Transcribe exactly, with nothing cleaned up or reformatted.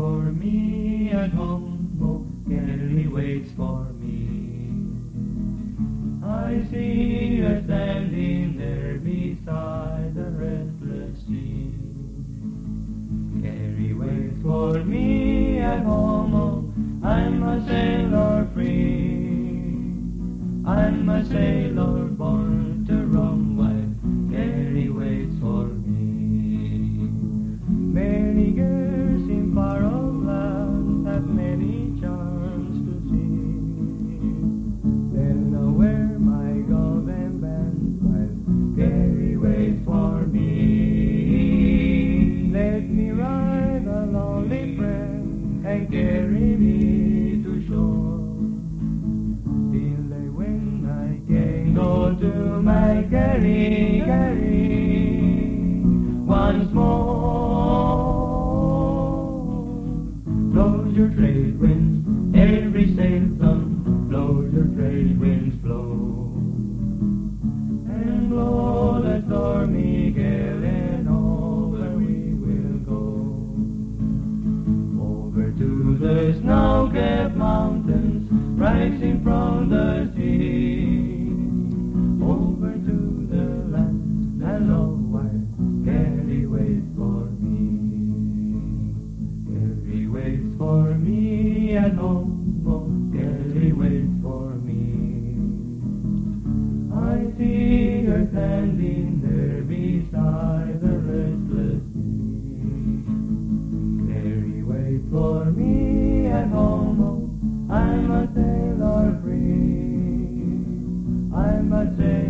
for me at home, oh, Gary waits for me. I see her standing there beside the restless sea. Gary waits for me at home, oh, I'm a sailor free. I'm a sailor born to roam while Gary waits for me. Many girls in far-off lands have many charms to see. They'll know where my golden band while Gary waits for me. Let me ride a lonely friend and carry me to shore. Till the when I can go to my Gary, Gary once more. Blow your trade winds, every sail done, blow your trade winds, blow. And blow the stormy gale and over we will go. Over to the snow-capped mountains rising from the sea. Over to the land that love while Gary waits for me. Gary waits for me at home, oh, Gary waits for me. I see her standing there beside the restless sea. Gary waits for me at home, oh, I'm a sailor free. I'm a sailor